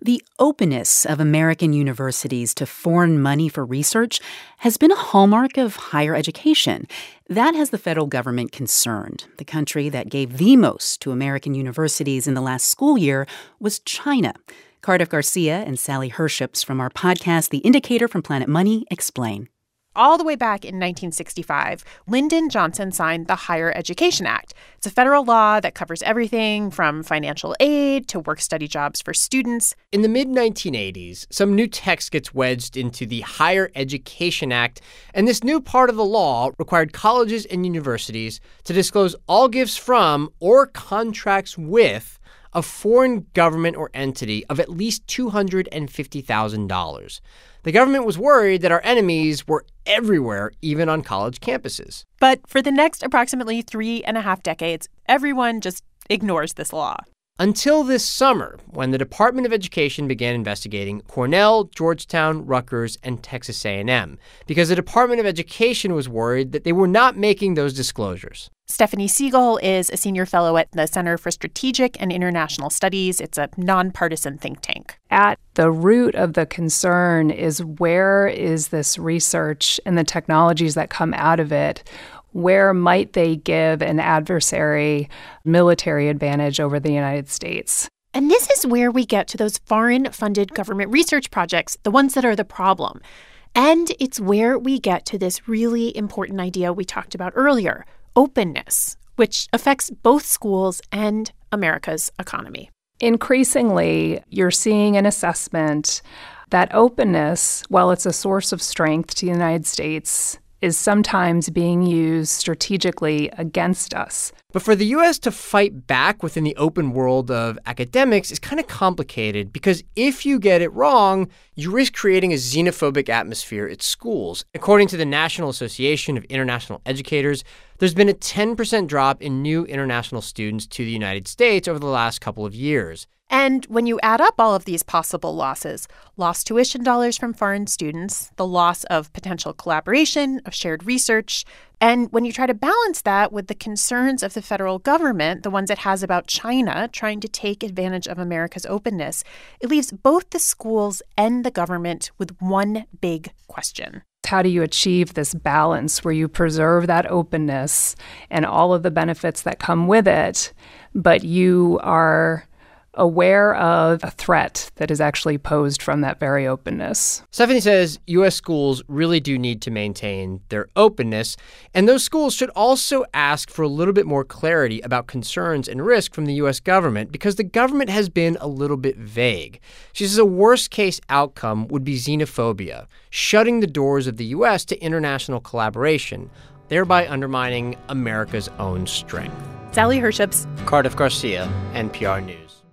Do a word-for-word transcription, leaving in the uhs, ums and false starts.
The openness of American universities to foreign money for research has been a hallmark of higher education. That has the federal government concerned. The country that gave the most to American universities in the last school year was China. Cardiff Garcia and Sally Herships from our podcast, The Indicator from Planet Money, explain. All the way back in nineteen sixty-five, Lyndon Johnson signed the Higher Education Act. It's a federal law that covers everything from financial aid to work-study jobs for students. In the mid nineteen eighties, some new text gets wedged into the Higher Education Act, and this new part of the law required colleges and universities to disclose all gifts from or contracts with a foreign government or entity of at least two hundred fifty thousand dollars. The government was worried that our enemies were everywhere, even on college campuses. But for the next approximately three and a half decades, everyone just ignores this law. Until this summer, when the Department of Education began investigating Cornell, Georgetown, Rutgers, and Texas A and M, because the Department of Education was worried that they were not making those disclosures. Stephanie Siegel is a senior fellow at the Center for Strategic and International Studies. It's a nonpartisan think tank. At the root of the concern is where is this research and the technologies that come out of it? Where might they give an adversary military advantage over the United States? And this is where we get to those foreign-funded government research projects, the ones that are the problem. And it's where we get to this really important idea we talked about earlier, openness, which affects both schools and America's economy. Increasingly, you're seeing an assessment that openness, while it's a source of strength to the United States, is sometimes being used strategically against us. But for the U S to fight back within the open world of academics is kind of complicated because if you get it wrong, you risk creating a xenophobic atmosphere at schools. According to the National Association of International Educators, there's been a ten percent drop in new international students to the United States over the last couple of years. And when you add up all of these possible losses, lost tuition dollars from foreign students, the loss of potential collaboration, of shared research, and when you try to balance that with the concerns of the federal government, the ones it has about China trying to take advantage of America's openness, it leaves both the schools and the government with one big question. How do you achieve this balance where you preserve that openness and all of the benefits that come with it, but you are aware of a threat that is actually posed from that very openness? Stephanie says U S schools really do need to maintain their openness, and those schools should also ask for a little bit more clarity about concerns and risk from the U S government because the government has been a little bit vague. She says a worst-case outcome would be xenophobia, shutting the doors of the U S to international collaboration, thereby undermining America's own strength. Sally Herships, Cardiff Garcia, N P R News.